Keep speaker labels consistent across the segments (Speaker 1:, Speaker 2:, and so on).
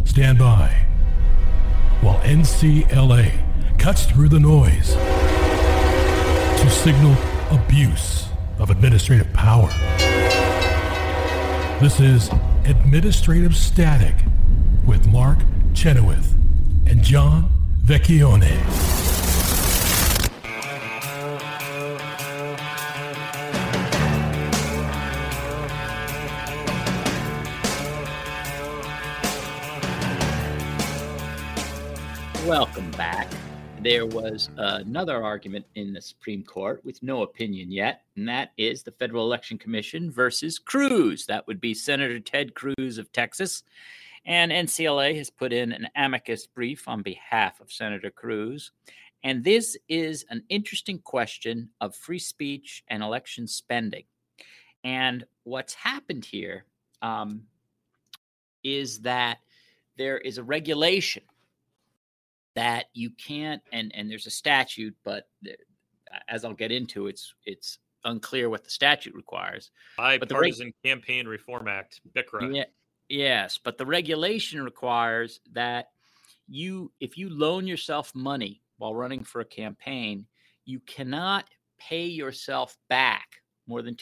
Speaker 1: stand by while NCLA cuts through the noise to signal abuse of administrative power. This is Administrative Static with Mark Chenoweth and John Vecchione.
Speaker 2: Welcome back. There was another argument in the Supreme Court with no opinion yet, and that is the Federal Election Commission versus Cruz. That would be Senator Ted Cruz of Texas. And NCLA has put in an amicus brief on behalf of Senator Cruz. And this is an interesting question of free speech and election spending. And what's happened here is that there is a regulation that you can't, and there's a statute, but as I'll get into, it's unclear what the statute requires.
Speaker 3: Bipartisan Campaign Reform Act, BICRA.
Speaker 2: Yeah, yes, but the regulation requires that if you loan yourself money while running for a campaign, you cannot pay yourself back more than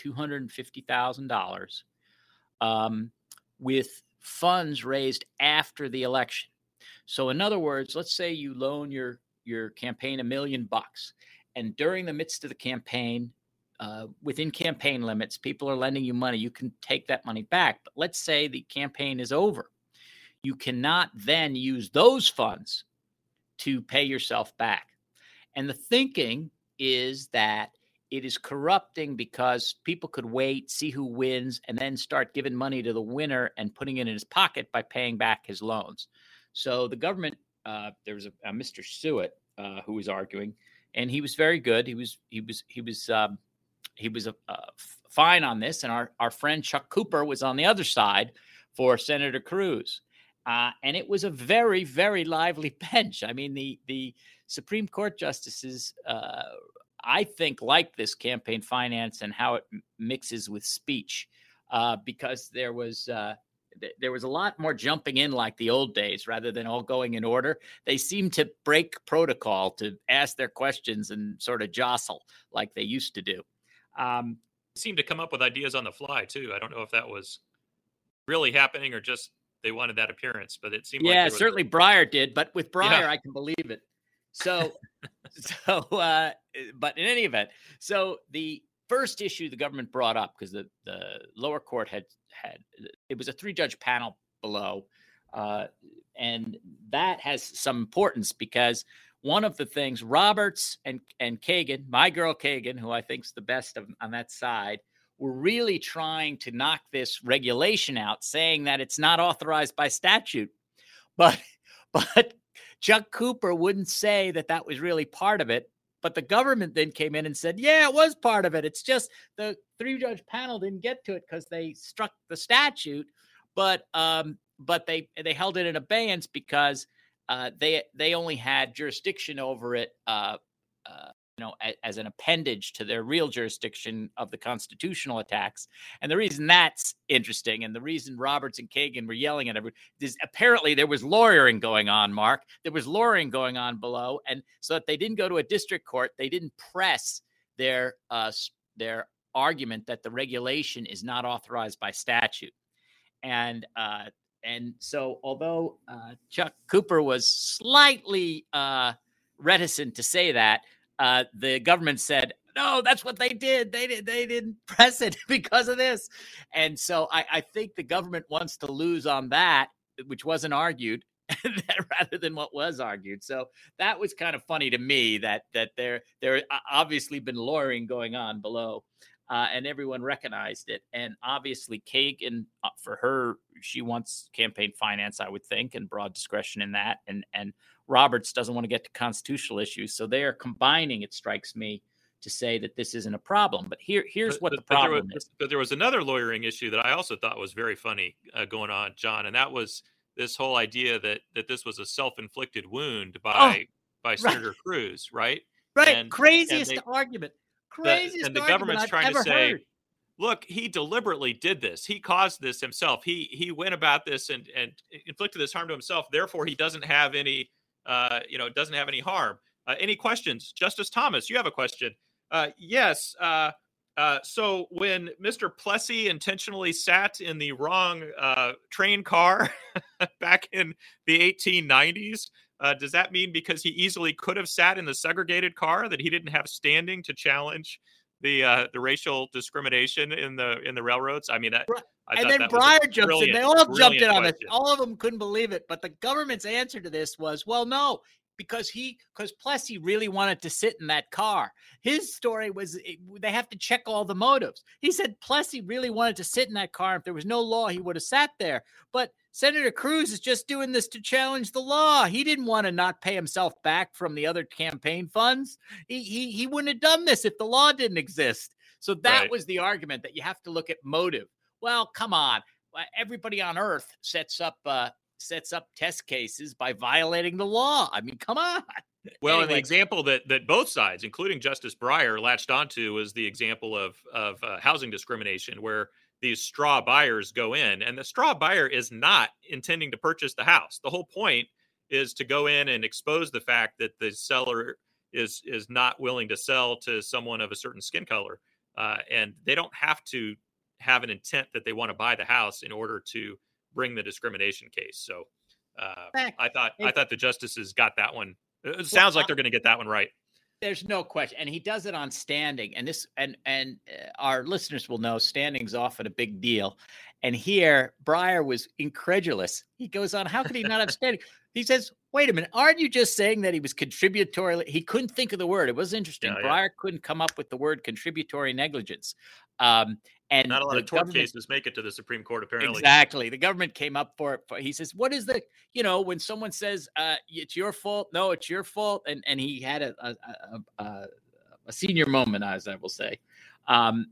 Speaker 2: $250,000 with funds raised after the election. So in other words, let's say you loan your campaign $1 million, and during the midst of the campaign, within campaign limits, people are lending you money. You can take that money back. But let's say the campaign is over. You cannot then use those funds to pay yourself back. And the thinking is that it is corrupting because people could wait, see who wins, and then start giving money to the winner and putting it in his pocket by paying back his loans. So the government, there was a Mr. Stewart who was arguing, and he was very good. He was fine on this, and our friend Chuck Cooper was on the other side for Senator Cruz, and it was a very, very lively bench. I mean, the Supreme Court justices, I think, like this campaign finance and how it mixes with speech, because there was a lot more jumping in like the old days rather than all going in order. They seem to break protocol to ask their questions and sort of jostle like they used to do.
Speaker 3: Seem to come up with ideas on the fly, too. I don't know if that was really happening or just they wanted that appearance, but it seemed like...
Speaker 2: Yeah, certainly Breyer did, but with Breyer, yeah. I can believe it. So, but in any event, so the first issue the government brought up, because the lower court had it was a 3-judge panel below, and that has some importance because one of the things Roberts and Kagan, my girl Kagan, who I think is the best on that side, were really trying to knock this regulation out, saying that it's not authorized by statute, but Chuck Cooper wouldn't say that was really part of it. But the government then came in and said, yeah, it was part of it. It's just the 3-judge panel didn't get to it because they struck the statute, but they held it in abeyance because they only had jurisdiction over it, as an appendage to their real jurisdiction of the constitutional attacks. And the reason that's interesting, and the reason Roberts and Kagan were yelling at everyone, is apparently there was lawyering going on, Mark. There was lawyering going on below, and so that they didn't go to a district court, they didn't press their argument that the regulation is not authorized by statute. And so although Chuck Cooper was slightly reticent to say that, the government said, no, that's what they did. They didn't press it because of this. And so I think the government wants to lose on that, which wasn't argued, rather than what was argued. So that was kind of funny to me that there obviously been lawyering going on below, and everyone recognized it. And obviously Kagan, for her, she wants campaign finance, I would think, and broad discretion in that. And Roberts doesn't want to get to constitutional issues. So they are combining, it strikes me, to say that this isn't a problem. But here's what the problem is.
Speaker 3: But there was another lawyering issue that I also thought was very funny going on, John, and that was this whole idea that this was a self-inflicted wound by Senator Cruz, right?
Speaker 2: Right. Craziest argument.
Speaker 3: And the government's trying to say, look, he deliberately did this. He caused this himself. He went about this and inflicted this harm to himself. Therefore, he doesn't have any, doesn't have any harm. Any questions? Justice Thomas, you have a question. Yes. So when Mr. Plessy intentionally sat in the wrong train car back in the 1890s, does that mean because he easily could have sat in the segregated car that he didn't have standing to challenge the racial discrimination in the railroads? I mean,
Speaker 2: and then Breyer jumps in. They all jumped in on it. All of them couldn't believe it. But the government's answer to this was, well, no, because Plessy really wanted to sit in that car. His story was they have to check all the motives. He said Plessy really wanted to sit in that car. If there was no law, he would have sat there. But Senator Cruz is just doing this to challenge the law. He didn't want to not pay himself back from the other campaign funds. He wouldn't have done this if the law didn't exist. So that was the argument, that you have to look at motive. Well, come on. Everybody on earth sets up test cases by violating the law. I mean, come on.
Speaker 3: Well,
Speaker 2: anyway.
Speaker 3: And the example that both sides, including Justice Breyer, latched onto was the example of housing discrimination, where these straw buyers go in, and the straw buyer is not intending to purchase the house. The whole point is to go in and expose the fact that the seller is not willing to sell to someone of a certain skin color, and they don't have to have an intent that they want to buy the house in order to bring the discrimination case. So I thought the justices got that one. It sounds like they're going to get that one right.
Speaker 2: There's no question. And he does it on standing. And this and our listeners will know standing's often a big deal. And here, Breyer was incredulous. He goes on, how could he not have standing? He says, wait a minute, aren't you just saying that he was contributory? He couldn't think of the word. It was interesting.
Speaker 3: Yeah,
Speaker 2: Breyer couldn't come up with the word contributory negligence.
Speaker 3: And not a lot of tort cases make it to the Supreme Court, apparently.
Speaker 2: Exactly. The government came up for it. He says, what is the, when someone says, it's your fault. No, it's your fault. And he had a senior moment, as I will say. And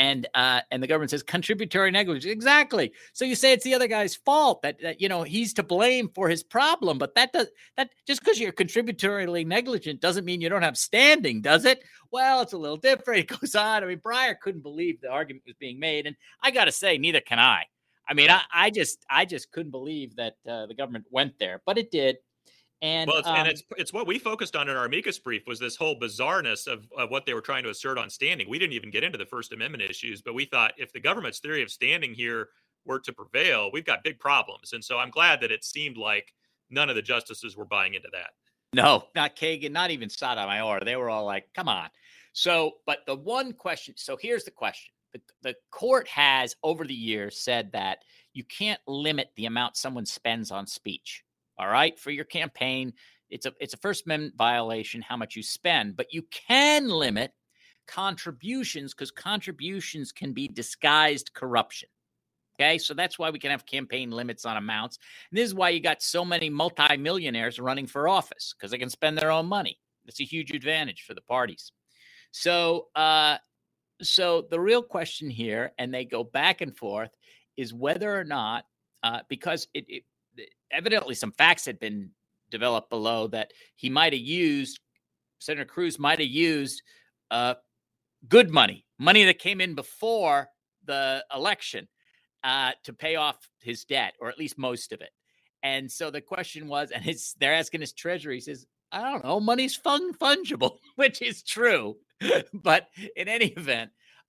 Speaker 2: the government says contributory negligence. Exactly. So you say it's the other guy's fault that he's to blame for his problem, but that just because you're contributory negligent doesn't mean you don't have standing, does it? Well, it's a little different. It goes on. I mean, Breyer couldn't believe the argument was being made, and I got to say, neither can I. I mean, I just couldn't believe that the government went there, but it did. And it's what we focused on in our amicus brief was this whole bizarreness of what they were trying to assert on standing. We didn't even get into the First Amendment issues, but we thought if the government's theory of standing here were to prevail, we've got big problems. And so I'm glad that it seemed like none of the justices were buying into that. No, not Kagan, not even Sotomayor. They were all like, come on. So, but the one question, so here's the question. The court has over the years said that you can't limit the amount someone spends on speech. All right, for your campaign, it's a First Amendment violation how much you spend, but you can limit contributions because contributions can be disguised corruption. Okay, so that's why we can have campaign limits on amounts. And this is why you got so many multimillionaires running for office, because they can spend their own money. That's a huge advantage for the parties. So the real question here, and they go back and forth, is whether or not, because evidently some facts had been developed below that he might have used, Senator Cruz might have used good money that came in before the election to pay off his debt, or at least most of it. And so the question was, and they're asking his treasurer, he says, I don't know, money's fungible, which is true. But in any event,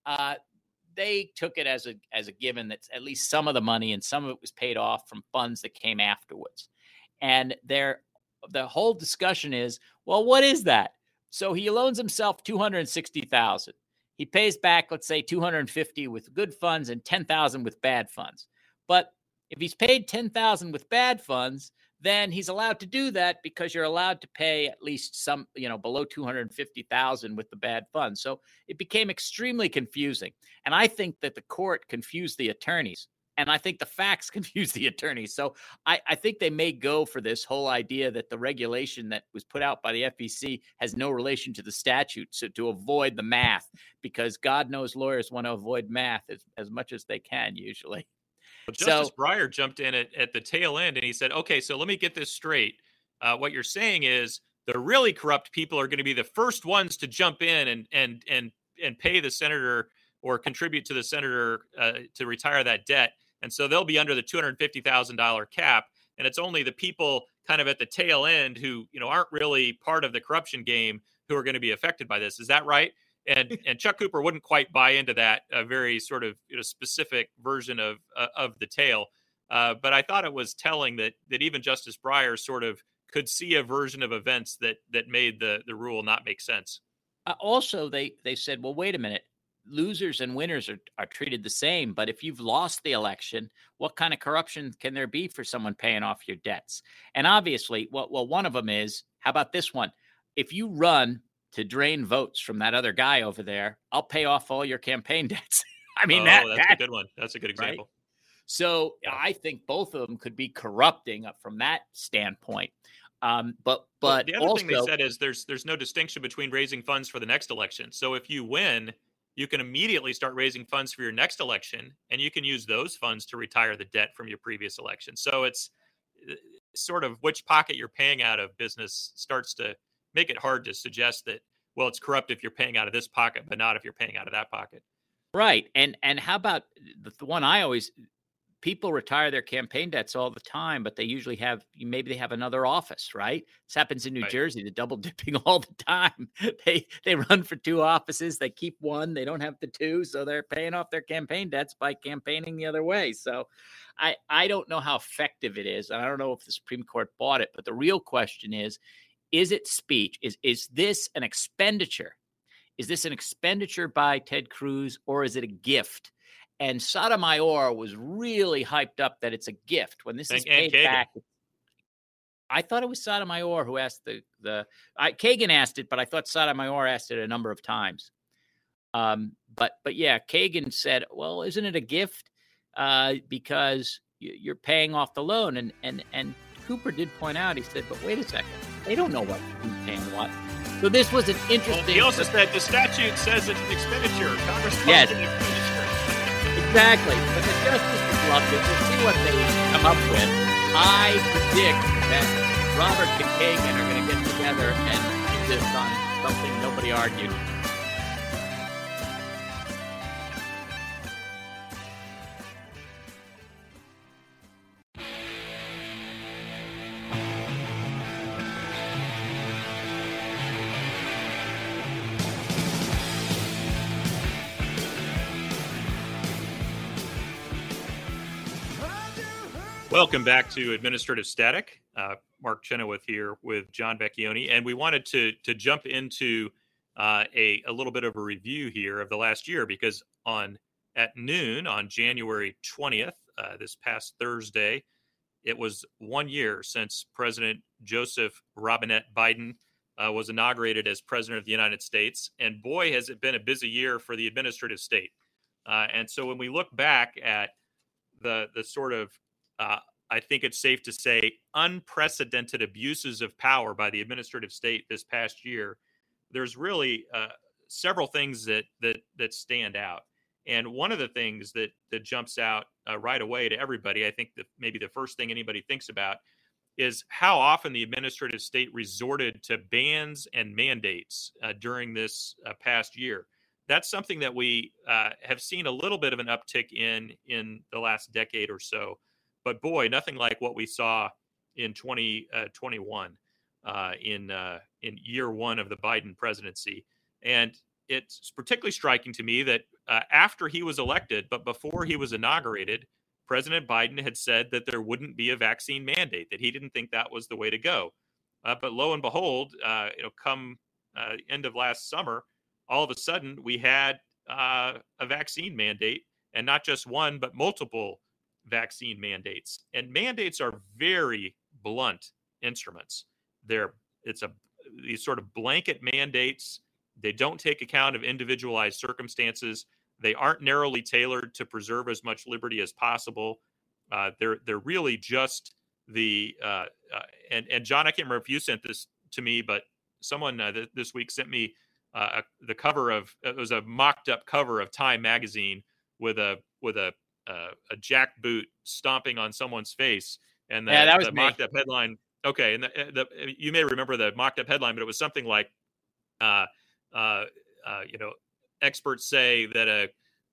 Speaker 2: they took it as a given that at least some of the money and some of it was paid off from funds that came afterwards. And the whole discussion is, well, what is that? So he loans himself $260,000. He pays back, let's say, $250,000 with good funds and $10,000 with bad funds. But if he's paid $10,000 with bad funds, then he's allowed to do that because you're allowed to pay at least some, below $250,000 with the bad funds. So it became extremely confusing. And I think that the court confused the attorneys, and I think the facts confused the attorneys. So I think they may go for this whole idea that the regulation that was put out by the FEC has no relation to the statute, so to avoid the math, because God knows lawyers want to avoid math as much as they can usually.
Speaker 3: Well, Justice Breyer jumped in at the tail end and he said, okay, so let me get this straight. What you're saying is the really corrupt people are going to be the first ones to jump in and pay the senator or contribute to the senator to retire that debt. And so they'll be under the $250,000 cap. And it's only the people kind of at the tail end who, aren't really part of the corruption game who are going to be affected by this. Is that right? And Chuck Cooper wouldn't quite buy into that very sort of specific version of the tale. But I thought it was telling that even Justice Breyer sort of could see a version of events that made the rule not make sense.
Speaker 2: Also, they said, well, wait a minute. Losers and winners are treated the same. But if you've lost the election, what kind of corruption can there be for someone paying off your debts? And obviously, well, one of them is, how about this one? If you run to drain votes from that other guy over there, I'll pay off all your campaign debts. I mean, that's
Speaker 3: a good one. That's a good example.
Speaker 2: Right? So I think both of them could be corrupting from that standpoint. But
Speaker 3: the other
Speaker 2: also,
Speaker 3: thing they said is there's no distinction between raising funds for the next election. So if you win, you can immediately start raising funds for your next election, and you can use those funds to retire the debt from your previous election. So it's sort of which pocket you're paying out of business starts to make it hard to suggest that, well, it's corrupt if you're paying out of this pocket, but not if you're paying out of that pocket.
Speaker 2: Right. And how about the one people retire their campaign debts all the time, but they usually maybe they have another office, right? This happens in New Jersey, the double dipping all the time. They run for two offices, they keep one, they don't have the two, so they're paying off their campaign debts by campaigning the other way. So I don't know how effective it is, and I don't know if the Supreme Court bought it, but the real question is it speech? Is this an expenditure? Is this an expenditure by Ted Cruz, or is it a gift? And Sotomayor was really hyped up that it's a gift when this is paid back. I thought it was Sotomayor who asked Kagan asked it, but I thought Sotomayor asked it a number of times. But yeah, Kagan said, "Well, isn't it a gift? Because you're paying off the loan." And Cooper did point out. He said, "But wait a second, they don't know who's paying what." So this was an interesting.
Speaker 3: Well, he also said the statute says it's an expenditure. Congress calls it an expenditure.
Speaker 2: Exactly. But the justices loved it. We'll see what they come up with. I predict that Roberts and Kagan are going to get together and insist on something nobody argued.
Speaker 3: Welcome back to Administrative Static. Mark Chenoweth here with John Vecchione, and we wanted to jump into a little bit of a review here of the last year, because at noon on January 20th, this past Thursday, it was 1 year since President Joseph Robinette Biden was inaugurated as President of the United States, and boy, has it been a busy year for the administrative state. And so when we look back at the sort of I think it's safe to say unprecedented abuses of power by the administrative state this past year, there's really several things that stand out. And one of the things that jumps out right away to everybody, I think that maybe the first thing anybody thinks about, is how often the administrative state resorted to bans and mandates during this past year. That's something that we have seen a little bit of an uptick in the last decade or so. But boy, nothing like what we saw in 2021 in year one of the Biden presidency. And it's particularly striking to me that after he was elected, but before he was inaugurated, President Biden had said that there wouldn't be a vaccine mandate, that he didn't think that was the way to go. But lo and behold, come end of last summer, all of a sudden we had a vaccine mandate, and not just one, but multiple vaccine mandates. And mandates are very blunt instruments. These sort of blanket mandates. They don't take account of individualized circumstances. They aren't narrowly tailored to preserve as much liberty as possible. They're really just and John, I can't remember if you sent this to me, but someone this week sent me the cover of, it was a mocked up cover of Time magazine with a jackboot stomping on someone's face, and that was the mocked up headline. Okay, and you may remember the mocked up headline, but it was something like, experts say that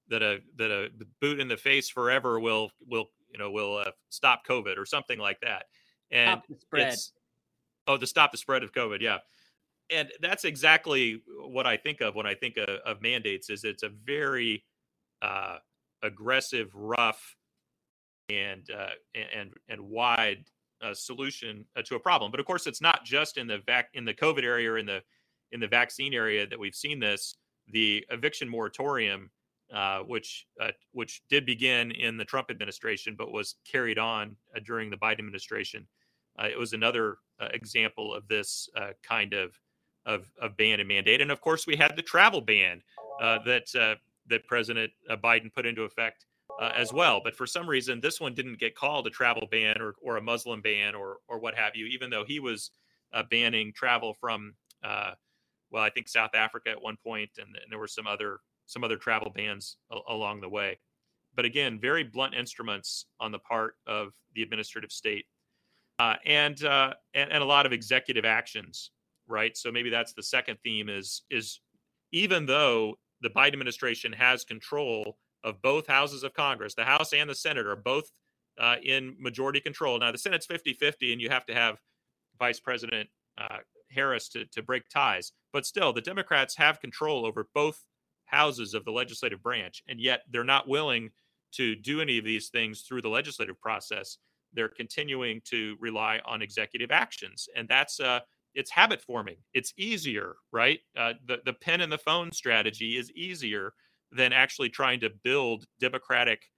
Speaker 3: a boot in the face forever will stop COVID or something like that. And
Speaker 2: Stop the spread.
Speaker 3: To stop the spread of COVID. Yeah. And that's exactly what I think of when I think of mandates. Is it's a very aggressive, rough, and wide solution to a problem. But of course, it's not just in the COVID area or in the vaccine area that we've seen this. The eviction moratorium, which did begin in the Trump administration, but was carried on during the Biden administration. It was another example of this kind of ban and mandate. And of course, we had the travel ban that President Biden put into effect as well. But for some reason, this one didn't get called a travel ban or a Muslim ban or what have you, even though he was banning travel from, I think South Africa at one point, and there were some other travel bans along the way. But again, very blunt instruments on the part of the administrative state, and a lot of executive actions, right? So maybe that's the second theme is even though the Biden administration has control of both houses of Congress, the House and the Senate are both in majority control. Now, the Senate's 50-50, and you have to have Vice President Harris to break ties. But still, the Democrats have control over both houses of the legislative branch, and yet they're not willing to do any of these things through the legislative process. They're continuing to rely on executive actions, and that's it's habit forming. It's easier, right? The pen and the phone strategy is easier than actually trying to build democratic,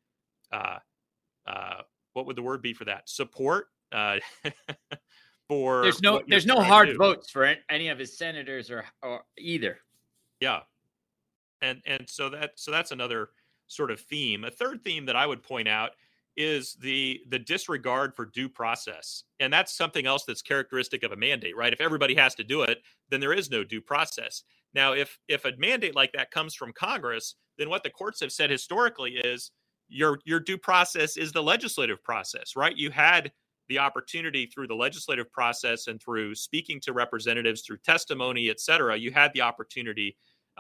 Speaker 3: what would the word be for that? Support for
Speaker 2: there's no hard votes for any of his senators or either.
Speaker 3: Yeah, and so that's another sort of theme. A third theme that I would point out is the disregard for due process. And that's something else that's characteristic of a mandate, right? If everybody has to do it, then there is no due process. Now, if a mandate like that comes from Congress, then what the courts have said historically is your due process is the legislative process, right? You had the opportunity through the legislative process and through speaking to representatives, through testimony, et cetera, you had the opportunity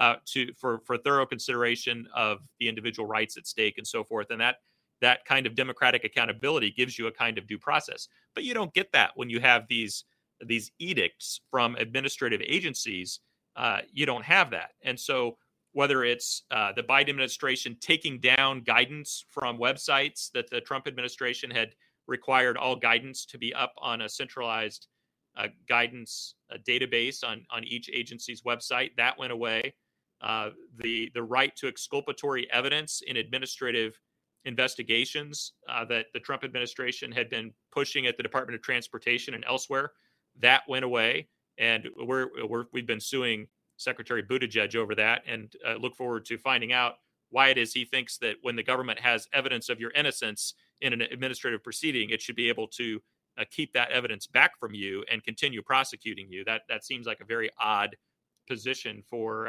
Speaker 3: for thorough consideration of the individual rights at stake and so forth. And that kind of democratic accountability gives you a kind of due process. But you don't get that when you have these edicts from administrative agencies. You don't have that. And so whether it's the Biden administration taking down guidance from websites that the Trump administration had required all guidance to be up on a centralized guidance database on each agency's website, that went away. The right to exculpatory evidence in administrative investigations that the Trump administration had been pushing at the Department of Transportation and elsewhere, that went away. And we've been suing Secretary Buttigieg over that, and look forward to finding out why it is he thinks that when the government has evidence of your innocence in an administrative proceeding, it should be able to keep that evidence back from you and continue prosecuting you. That seems like a very odd position for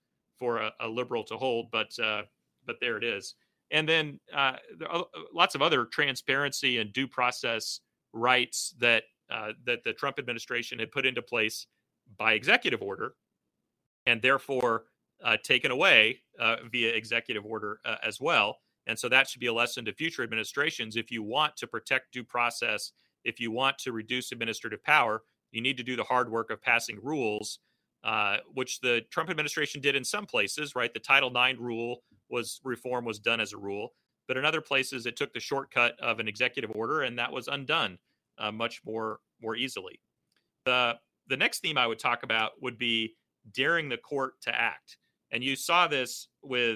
Speaker 3: a liberal to hold, but there it is. And then there are lots of other transparency and due process rights that the Trump administration had put into place by executive order, and therefore taken away via executive order as well. And so that should be a lesson to future administrations. If you want to protect due process, if you want to reduce administrative power, you need to do the hard work of passing rules, which the Trump administration did in some places, right? The Title IX reform was done as a rule, but in other places it took the shortcut of an executive order, and that was undone much more easily. The next theme I would talk about would be daring the court to act. And you saw this with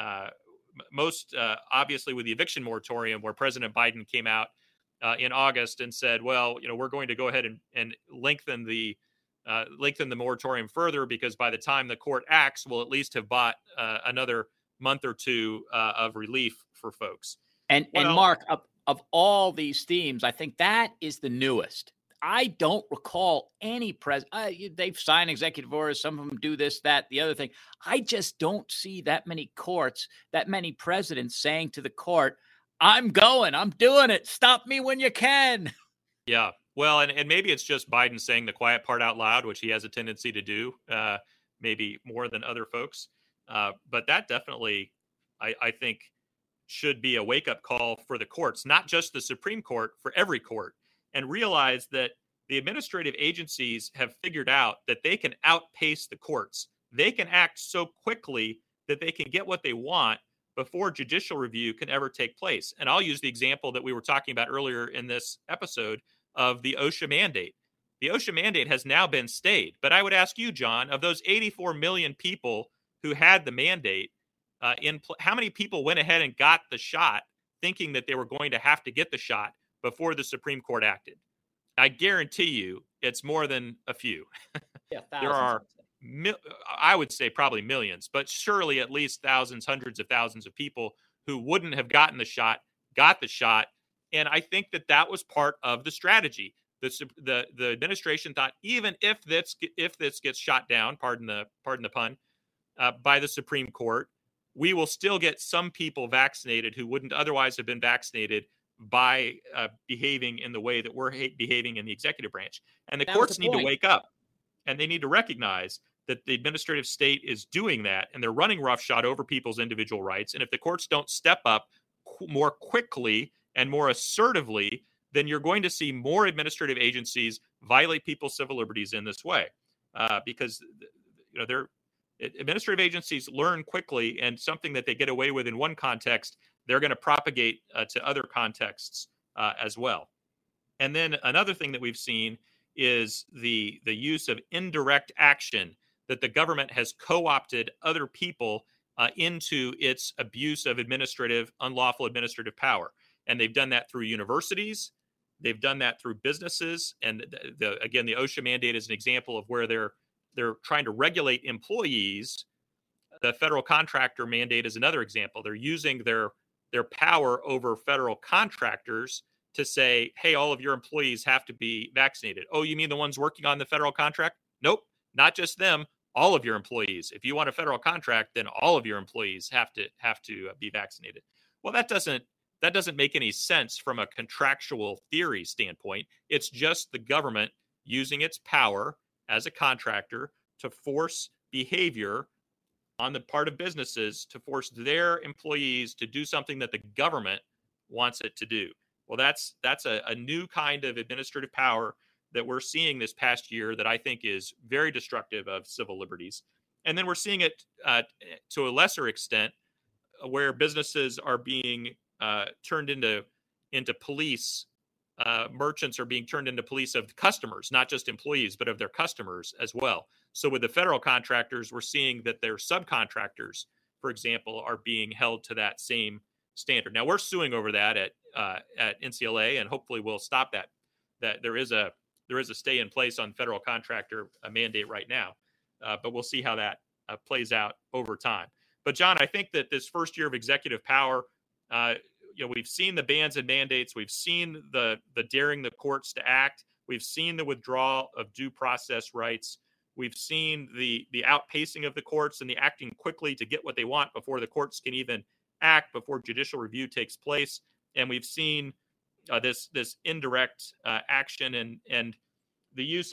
Speaker 3: most obviously with the eviction moratorium, where President Biden came out in August and said, well, we're going to go ahead and lengthen the moratorium further, because by the time the court acts, we'll at least have bought another month or two of relief for folks.
Speaker 2: And Mark, of all these themes, I think that is the newest. I don't recall any president. They've signed executive orders. Some of them do this, that, the other thing. I just don't see that many courts, that many presidents saying to the court, I'm doing it. Stop me when you can.
Speaker 3: Yeah. Well, and maybe it's just Biden saying the quiet part out loud, which he has a tendency to do, maybe more than other folks. But that definitely I think should be a wake-up call for the courts, not just the Supreme Court, for every court, and realize that the administrative agencies have figured out that they can outpace the courts. They can act so quickly that they can get what they want before judicial review can ever take place. And I'll use the example that we were talking about earlier in this episode of the OSHA mandate. The OSHA mandate has now been stayed. But I would ask you, John, of those 84 million people who had the mandate, how many people went ahead and got the shot thinking that they were going to have to get the shot before the Supreme Court acted? I guarantee you it's more than a few.
Speaker 2: Yeah,
Speaker 3: there are, I would say probably millions, but surely at least thousands, hundreds of thousands of people who wouldn't have gotten the shot, got the shot. And I think that was part of the strategy. The administration thought, even if this gets shot down, pardon the pun, by the Supreme Court, we will still get some people vaccinated who wouldn't otherwise have been vaccinated by behaving in the way that we're behaving in the executive branch. And the courts need to wake up, and they need to recognize that the administrative state is doing that, and they're running roughshod over people's individual rights. And if the courts don't step up more quickly and more assertively, then you're going to see more administrative agencies violate people's civil liberties in this way, because administrative agencies learn quickly, and something that they get away with in one context, they're going to propagate to other contexts as well. And then another thing that we've seen is the use of indirect action, that the government has co-opted other people into its abuse of unlawful administrative power. And they've done that through universities. They've done that through businesses. And again, the OSHA mandate is an example of where they're trying to regulate employees. The federal contractor mandate is another example. They're using their power over federal contractors to say, hey, all of your employees have to be vaccinated. Oh, you mean the ones working on the federal contract? Nope, not just them, all of your employees. If you want a federal contract, then all of your employees have to be vaccinated. Well, that doesn't make any sense from a contractual theory standpoint. It's just the government using its power as a contractor to force behavior on the part of businesses, to force their employees to do something that the government wants it to do. Well, that's a new kind of administrative power that we're seeing this past year that I think is very destructive of civil liberties. And then we're seeing it to a lesser extent where businesses are being turned into police. Merchants are being turned into police of customers, not just employees, but of their customers as well. So with the federal contractors, we're seeing that their subcontractors, for example, are being held to that same standard. Now, we're suing over that at NCLA, and hopefully we'll stop that. That there is a stay in place on federal contractor mandate right now, but we'll see how that plays out over time. But John, I think that this first year of executive power, we've seen the bans and mandates. We've seen the daring the courts to act. We've seen the withdrawal of due process rights. We've seen the outpacing of the courts and the acting quickly to get what they want before the courts can even act, before judicial review takes place. And we've seen this indirect action, and the use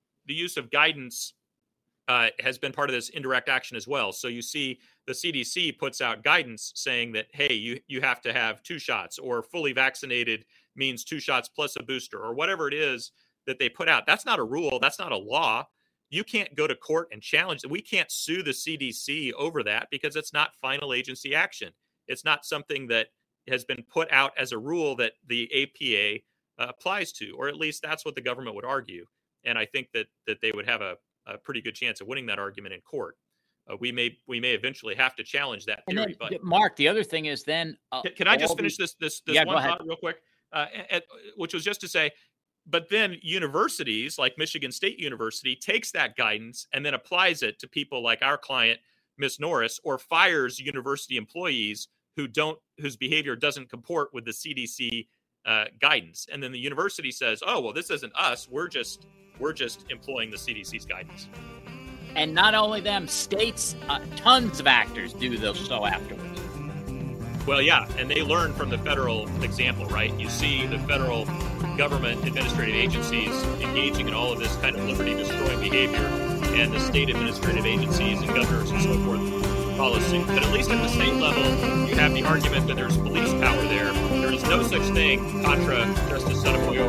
Speaker 3: of guidance has been part of this indirect action as well. So you see the CDC puts out guidance saying that, hey, you have to have 2 shots, or fully vaccinated means 2 shots plus a booster, or whatever it is that they put out. That's not a rule. That's not a law. You can't go to court and challenge it. We can't sue the CDC over that because it's not final agency action. It's not something that has been put out as a rule that the APA applies to, or at least that's what the government would argue. And I think that they would have a pretty good chance of winning that argument in court. We may eventually have to challenge that theory.
Speaker 2: But Mark, the other thing is then
Speaker 3: can I just finish this one thought real quick? Which was just to say, but then universities like Michigan State University takes that guidance and then applies it to people like our client, Miss Norris, or fires university employees whose behavior doesn't comport with the CDC guidance. And then the university says, oh, well, this isn't us. We're just employing the CDC's guidance.
Speaker 2: And not only them, states, tons of actors do so afterwards.
Speaker 3: Well, yeah, and they learn from the federal example, right? You see the federal government administrative agencies engaging in all of this kind of liberty-destroying behavior, and the state administrative agencies and governors and so forth policy. But at least at the state level, you have the argument that there's police power there. There is no such thing, contra Justice Sotomayor